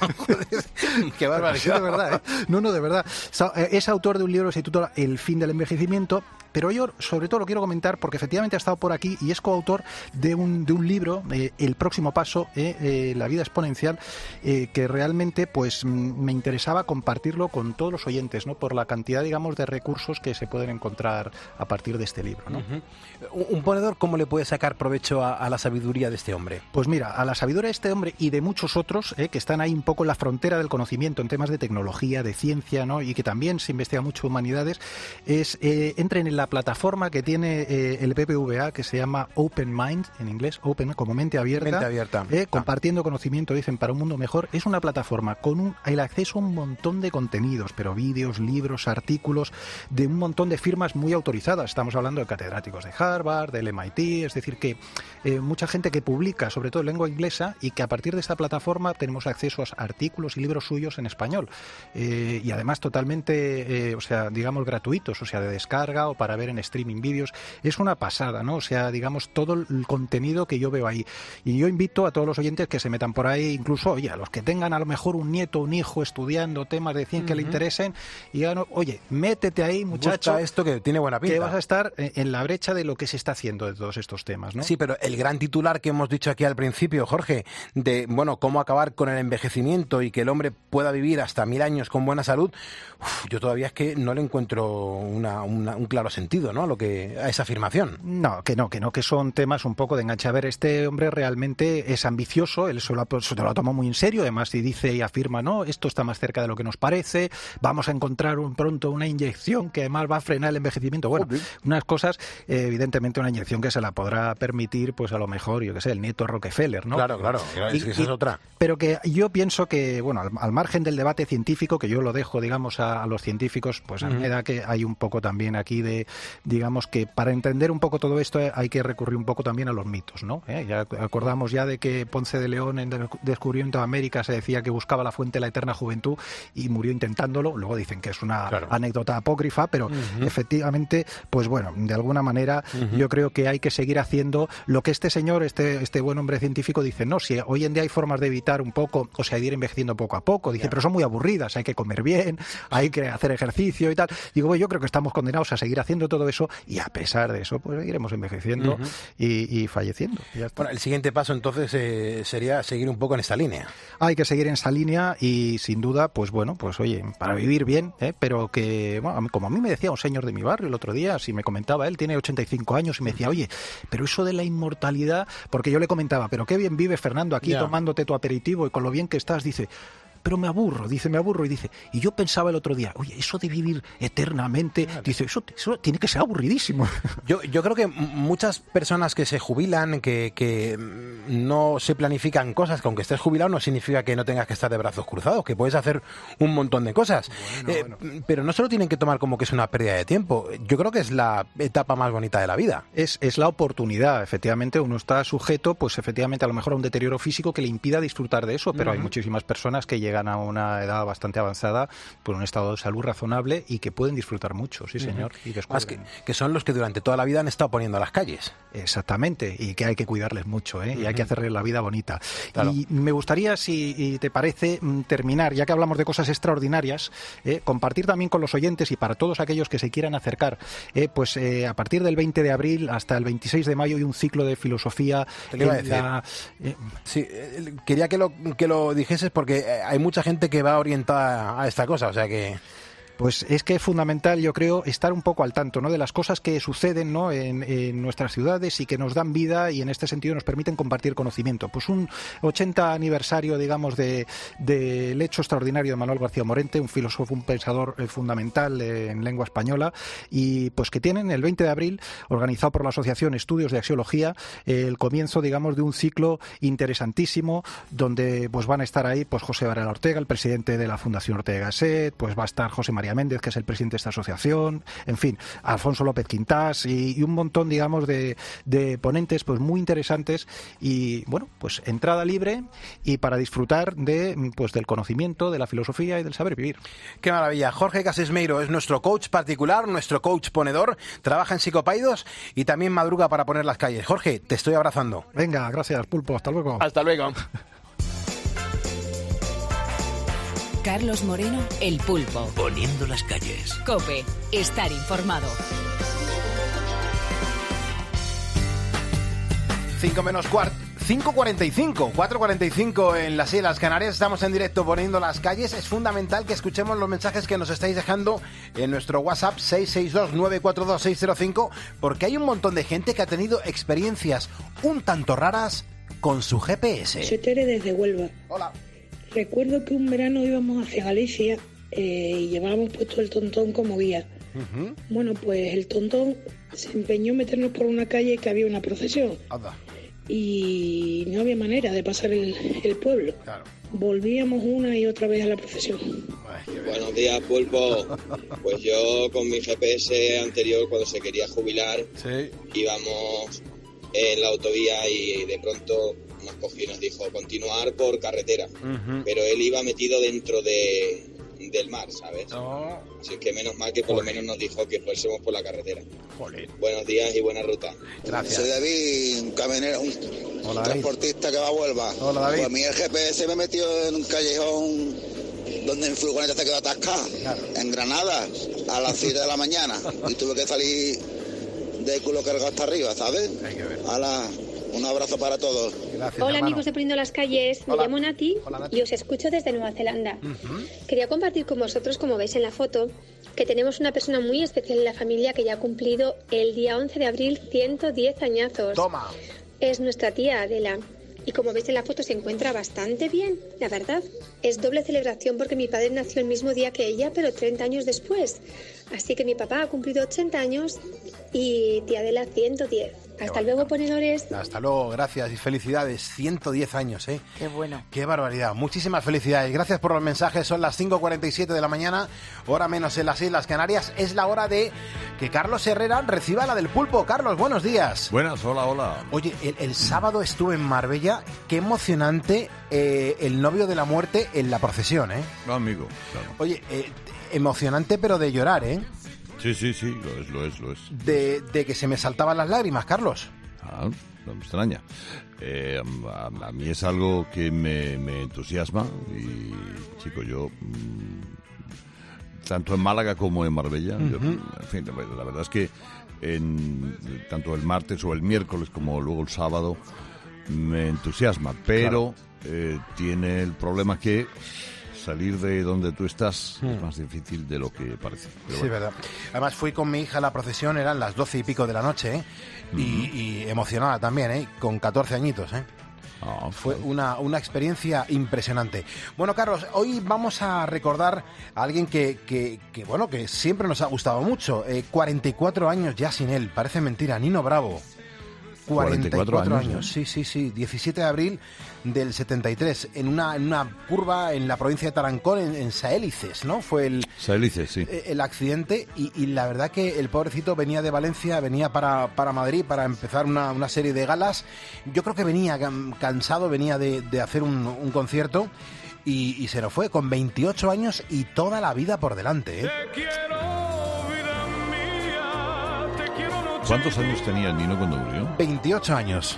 Qué barbaridad. Sí, de verdad, ¿eh? No, de verdad. Es autor de un libro que se titula El fin del envejecimiento, pero yo sobre todo lo quiero comentar porque efectivamente ha estado por aquí y es coautor de un libro, El próximo paso, La vida exponencial, que realmente pues me interesaba compartirlo con todos los oyentes, ¿no? Por la cantidad, digamos, de recursos que se pueden encontrar a partir de este libro, ¿no? Un ponedor, ¿cómo le puede sacar provecho a la sabiduría de este hombre? Pues mira, a la sabiduría de este hombre y de muchos otros que están ahí un poco en la frontera del conocimiento en temas de tecnología, de ciencia, ¿no? Y que también se investiga mucho humanidades, entren en la plataforma que tiene el BBVA, que se llama Open Mind, en inglés, Open, como mente abierta. Mente abierta. Compartiendo conocimiento, dicen, para un mundo mejor. Es una plataforma con el acceso a un montón de contenidos, pero vídeos, libros, artículos, de un montón de firmas muy autorizadas. Estamos hablando de catedráticos de Harvard, del MIT, es decir, que mucha gente que publica, sobre todo en lengua inglesa, y que a partir de esta plataforma tenemos acceso a artículos y libros suyos en español. Y además totalmente, digamos, gratuitos, de descarga o para ver en streaming vídeos. Es una pasada, ¿no? O sea, digamos, todo el contenido que yo veo ahí. Y yo invito a todos los oyentes que se metan por ahí, incluso, oye, a los que tengan a lo mejor un nieto, un hijo estudiando temas de ciencia que le interesen, y digan, oye, métete ahí, muchacho. Busca esto que tiene buena pinta. Que vas a estar en la brecha de lo que se está haciendo de todos estos temas, ¿no? Sí, pero el gran titular que hemos dicho aquí al principio, Jorge, de, cómo acabar con el envejecimiento y que el hombre pueda vivir hasta 1000 años con buena salud, yo todavía es que no le encuentro un claro sentido, ¿no? A esa afirmación. No, que son temas un poco de enganche. A ver, este hombre realmente es ambicioso, él se lo ha tomado muy en serio, además, y dice y afirma, no, esto está más cerca de lo que nos parece, vamos a encontrar pronto una inyección que además va a frenar el envejecimiento. Bueno, unas cosas, evidentemente una inyección que se la podrá permitir, pues a lo mejor, yo qué sé, el nieto Rockefeller, ¿no? Claro, esa es otra. Pero que yo pienso que, bueno, al margen del debate científico, que yo lo dejo, digamos, a los científicos, pues a mí me da que hay un poco también aquí de, digamos, que para entender un poco todo esto hay que recurrir un poco también a los mitos, ¿no? Ya acordamos ya de que Ponce de León en el descubrimiento de América se decía que buscaba la fuente de la eterna juventud y murió intentándolo. Luego dicen que es una anécdota apócrifa, pero efectivamente, pues bueno, de alguna manera yo creo que hay que seguir haciendo lo que este señor, este buen hombre científico dice, no, si hoy en día hay formas de evitar un poco, o sea, de ir envejeciendo poco a poco, dice, pero son muy aburridas, hay que comer bien, hay que hacer ejercicio y tal. Digo, bueno, yo creo que estamos condenados a seguir haciendo todo eso y a pesar de eso, pues seguiremos envejeciendo y falleciendo. Bueno, el siguiente paso entonces sería seguir un poco en esta línea. Hay que seguir en esa línea y sin duda, pues bueno, pues oye, para vivir bien, pero que, bueno, como a mí me decía un señor de mi barrio el otro día, si me comentaba, él tiene 85 años y me decía, oye, pero eso de la inmortalidad, porque yo le comentaba, pero qué bien vive Fernando aquí tomándote tu aperitivo y con lo bien que estás, dice, pero me aburro, y dice, y yo pensaba el otro día, oye, eso de vivir eternamente, dice, eso tiene que ser aburridísimo. Yo creo que muchas personas que se jubilan, que no se planifican cosas, que aunque estés jubilado no significa que no tengas que estar de brazos cruzados, que puedes hacer un montón de cosas. Pero no solo tienen que tomar como que es una pérdida de tiempo. Yo creo que es la etapa más bonita de la vida. Es la oportunidad, efectivamente, uno está sujeto, pues efectivamente a lo mejor a un deterioro físico que le impida disfrutar de eso, pero hay muchísimas personas que llegan a una edad bastante avanzada por un estado de salud razonable y que pueden disfrutar mucho, sí señor. Y más que son los que durante toda la vida han estado poniendo a las calles. Exactamente, y que hay que cuidarles mucho, y hay que hacerles la vida bonita. Claro. Y me gustaría, si te parece, terminar, ya que hablamos de cosas extraordinarias, compartir también con los oyentes y para todos aquellos que se quieran acercar, pues a partir del 20 de abril hasta el 26 de mayo hay un ciclo de filosofía. Te lo iba a decir. Sí, quería que lo dijeses porque hay mucha gente que va orientada a esta cosa, o sea que... Pues es que es fundamental, yo creo, estar un poco al tanto, ¿no?, de las cosas que suceden, ¿no?, en nuestras ciudades y que nos dan vida y en este sentido nos permiten compartir conocimiento. Pues un 80 aniversario, digamos, del hecho extraordinario de Manuel García Morente, un filósofo, un pensador fundamental en lengua española, y pues que tienen el 20 de abril, organizado por la Asociación Estudios de Axiología, el comienzo, digamos, de un ciclo interesantísimo donde pues van a estar ahí pues José Varela Ortega, el presidente de la Fundación Ortega y Gasset, pues va a estar José María Méndez, que es el presidente de esta asociación, en fin, Alfonso López Quintás y un montón, digamos, de ponentes pues muy interesantes y, bueno, pues entrada libre y para disfrutar del conocimiento, de la filosofía y del saber vivir. ¡Qué maravilla! Jorge Casesmeiro es nuestro coach particular, nuestro coach ponedor, trabaja en Psicopaidos y también madruga para poner las calles. Jorge, te estoy abrazando. Venga, gracias, Pulpo, hasta luego. Hasta luego. Carlos Moreno, El Pulpo. Poniendo las calles. COPE, estar informado. 5:45, 4:45 en las Islas Canarias. Estamos en directo poniendo las calles. Es fundamental que escuchemos los mensajes que nos estáis dejando en nuestro WhatsApp 662-942-605, porque hay un montón de gente que ha tenido experiencias un tanto raras con su GPS. Soy Tere desde Huelva. Hola. Recuerdo que un verano íbamos hacia Galicia y llevábamos puesto el tontón como guía. Bueno, pues el tontón se empeñó en meternos por una calle que había una procesión. Y no había manera de pasar el pueblo. Claro. Volvíamos una y otra vez a la procesión. Buenos días, Pulpo. Pues yo con mi GPS anterior, cuando se quería jubilar, íbamos en la autovía y de pronto nos cogió y nos dijo continuar por carretera, pero él iba metido dentro del mar, ¿sabes? Así que menos mal que por lo menos nos dijo que fuésemos por la carretera. Buenos días y buena ruta. Gracias. Soy David, un camionero, un transportista que va a Huelva. Hola, David. Pues mi GPS me metió en un callejón donde mi furgoneta se quedó atascada, en Granada, a las 7 de la mañana, y tuve que salir de culo cargado hasta arriba, ¿sabes? Un abrazo para todos. Gracias, Hola, hermano. amigos de Poniendo las Calles. Hola. Me llamo Nati, Nati y os escucho desde Nueva Zelanda. Quería compartir con vosotros, como veis en la foto, que tenemos una persona muy especial en la familia que ya ha cumplido el día 11 de abril 110 añazos. Toma. Es nuestra tía Adela. Y como veis en la foto se encuentra bastante bien, la verdad. Es doble celebración porque mi padre nació el mismo día que ella, pero 30 años después. Así que mi papá ha cumplido 80 años y tía Adela 110. Hasta luego, ponedores. Hasta luego, gracias y felicidades. 110 años, ¿eh? Qué bueno. Qué barbaridad. Muchísimas felicidades. Gracias por los mensajes. Son las 5:47 de la mañana, hora menos en las Islas Canarias. Es la hora de que Carlos Herrera reciba la del Pulpo. Carlos, buenos días. Buenas, hola. Oye, el sábado estuve en Marbella. Qué emocionante el novio de la muerte en la procesión, ¿eh? No, amigo. Claro. Oye, emocionante pero de llorar, ¿eh? Sí, lo es. De que se me saltaban las lágrimas, Carlos. No me extraña. A mí es algo que me entusiasma y, chico, yo... tanto en Málaga como en Marbella, en fin, la verdad es que tanto el martes o el miércoles como luego el sábado me entusiasma, pero tiene el problema que salir de donde tú estás es más difícil de lo que parece. Pero sí, verdad. Además fui con mi hija a la procesión, eran las 12 y pico de la noche, ¿eh? Y emocionada también, ¿eh? Con 14 añitos, ¿eh? Fue una experiencia impresionante. Bueno, Carlos, hoy vamos a recordar a alguien que siempre nos ha gustado mucho. 44 años ya sin él, parece mentira, Nino Bravo. 44 años, sí. 17 de abril del 73, en una curva en la provincia de Tarancón, en Saélices, ¿no? Fue el accidente y la verdad que el pobrecito venía de Valencia, venía para Madrid para empezar una serie de galas. Yo creo que venía cansado, venía de hacer un concierto y se nos fue con 28 años y toda la vida por delante, ¿eh? ¿Cuántos años tenía el Nino cuando murió? 28 años.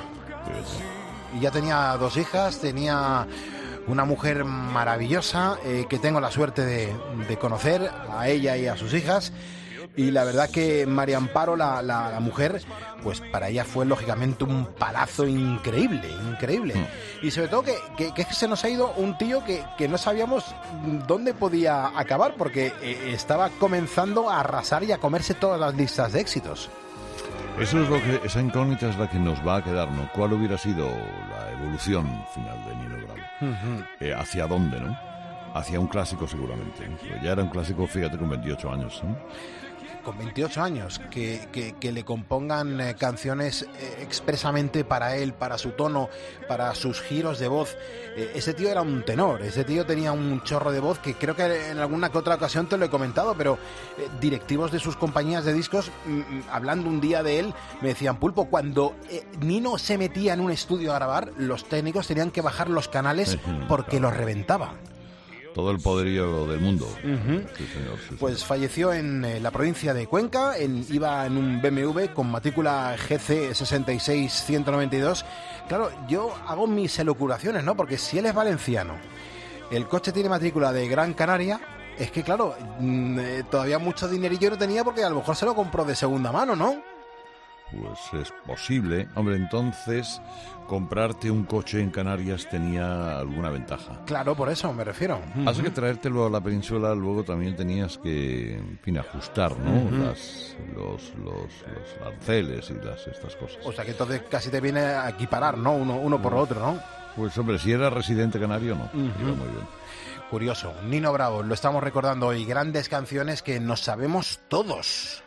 Y ya tenía 2 hijas, tenía una mujer maravillosa que tengo la suerte de conocer, a ella y a sus hijas. Y la verdad que María Amparo, la mujer, pues para ella fue lógicamente un palazo increíble. Y sobre todo que se nos ha ido un tío que no sabíamos dónde podía acabar, porque estaba comenzando a arrasar y a comerse todas las listas de éxitos. Eso es esa incógnita es la que nos va a quedar, ¿no? ¿Cuál hubiera sido la evolución final de Nino Bravo? ¿Hacia dónde, no? Hacia un clásico seguramente. Pero ya era un clásico, fíjate, con 28 años, ¿no? Con 28 años, que le compongan canciones expresamente para él, para su tono, para sus giros de voz. Ese tío era un tenor, ese tío tenía un chorro de voz que creo que en alguna que otra ocasión te lo he comentado, pero directivos de sus compañías de discos, hablando un día de él, me decían, Pulpo, cuando Nino se metía en un estudio a grabar, los técnicos tenían que bajar los canales porque los reventaba. Todo el poderío del mundo. Sí, señor, pues falleció en la provincia de Cuenca, iba en un BMW con matrícula GC 66192. Claro, yo hago mis elucubraciones, ¿no? Porque si él es valenciano, el coche tiene matrícula de Gran Canaria, es que claro, todavía mucho dinerillo no tenía porque a lo mejor se lo compró de segunda mano, ¿no? Pues es posible. Hombre, entonces comprarte un coche en Canarias tenía alguna ventaja. Claro, por eso me refiero. Así que traértelo a la península luego también tenías que, en fin, ajustar, ¿no? Los aranceles y estas cosas. O sea que entonces casi te viene a equiparar, ¿no? Uno por otro, ¿no? Pues hombre, si era residente canario, no. Iba muy bien. Curioso. Nino Bravo, lo estamos recordando hoy. Grandes canciones que nos sabemos todos.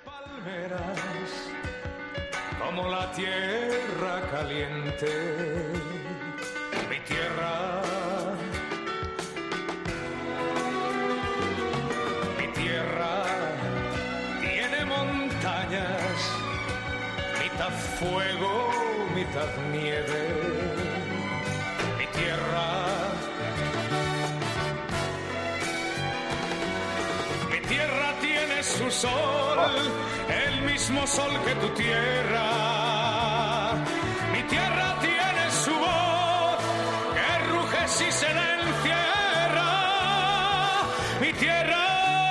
Como la tierra caliente, mi tierra, tiene montañas, mitad fuego, mitad nieve, mi tierra tiene su sol, el mismo sol que tu tierra. Mi tierra tiene su voz, que ruge si se la encierra. Mi tierra.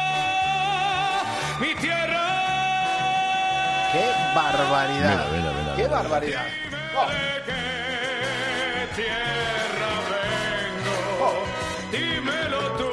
¡Qué barbaridad! Mira. ¡Qué barbaridad! ¿De qué tierra vengo? Dímelo tú.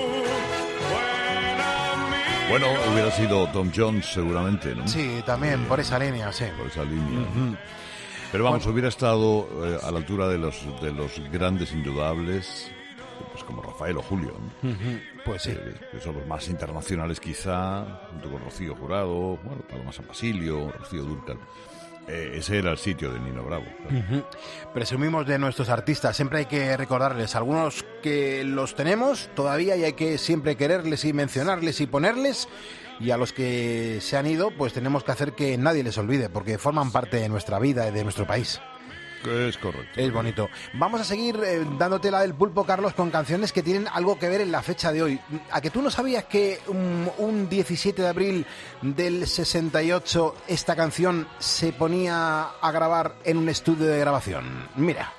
Bueno, hubiera sido Tom Jones seguramente, ¿no? Sí, también, por esa línea, sí. Por esa línea. Pero vamos, hubiera estado a la altura de los grandes indudable,s pues como Rafael o Julio, ¿no? Pues sí. Que son los más internacionales quizá, junto con Rocío Jurado, bueno, Paloma San Basilio, Rocío Dúrcal. Ese era el sitio de Nino Bravo. Claro. Presumimos de nuestros artistas, siempre hay que recordarles, algunos que los tenemos todavía y hay que siempre quererles y mencionarles y ponerles, y a los que se han ido, pues tenemos que hacer que nadie les olvide, porque forman parte de nuestra vida y de nuestro país. Es correcto. Es bonito. Vamos a seguir dándote la del pulpo, Carlos, con canciones que tienen algo que ver en la fecha de hoy. ¿A que tú no sabías que un 17 de abril del 68 esta canción se ponía a grabar en un estudio de grabación? Mira.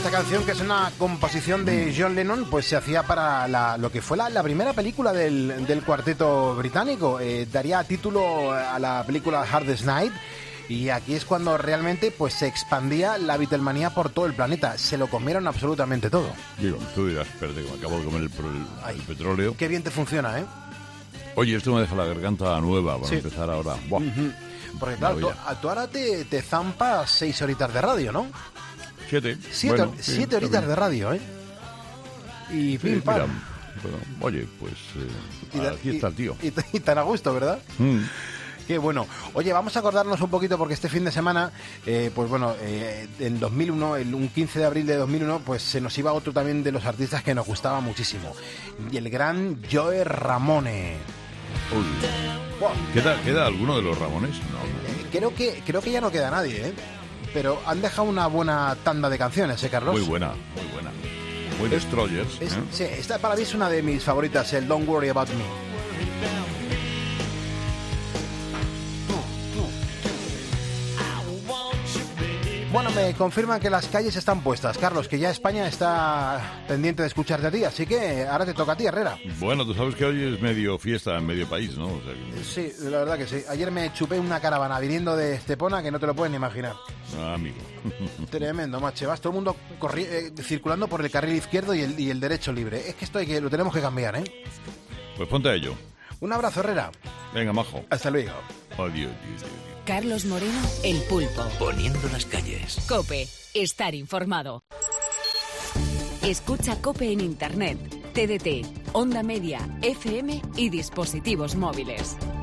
esta canción, que es una composición de John Lennon, pues se hacía para lo que fue la primera película del cuarteto británico. Daría título a la película Hardest Night. Y aquí es cuando realmente pues se expandía la Beatlemanía por todo el planeta. Se lo comieron absolutamente todo. Digo, tú dirás, espérate, que me acabo de comer el petróleo. Qué bien te funciona, ¿eh? Oye, esto me deja la garganta nueva para empezar ahora. Buah. Porque claro, tú ahora te zampas 6 horitas de radio, ¿no? 7. 7 horitas de radio, ¿eh? Y pim, pam. Bueno, oye, pues aquí está el tío. Y tan a gusto, ¿verdad? Qué bueno. Oye, vamos a acordarnos un poquito porque este fin de semana, pues bueno, en 2001, un 15 de abril de 2001, pues se nos iba otro también de los artistas que nos gustaba muchísimo. Y el gran Joe Ramone. Wow. ¿Queda alguno de los Ramones? No. Creo que ya no queda nadie, ¿eh? Pero han dejado una buena tanda de canciones, Carlos? Muy buena. Muy Destroyers. Sí, esta para mí es una de mis favoritas, el Don't Worry About Me. Bueno, me confirman que las calles están puestas, Carlos, que ya España está pendiente de escucharte a ti, así que ahora te toca a ti, Herrera. Bueno, tú sabes que hoy es medio fiesta en medio país, ¿no? O sea que... Sí, la verdad que sí. Ayer me chupé una caravana viniendo de Estepona que no te lo puedes ni imaginar. Amigo. Tremendo, macho. Vas todo el mundo circulando por el carril izquierdo y el derecho libre. Es que esto lo tenemos que cambiar, ¿eh? Pues ponte a ello. Un abrazo, Herrera. Venga, majo. Hasta luego. Adiós. Carlos Moreno, El Pulpo. Poniendo las calles. COPE. Estar informado. Escucha COPE en Internet, TDT, Onda Media, FM y dispositivos móviles.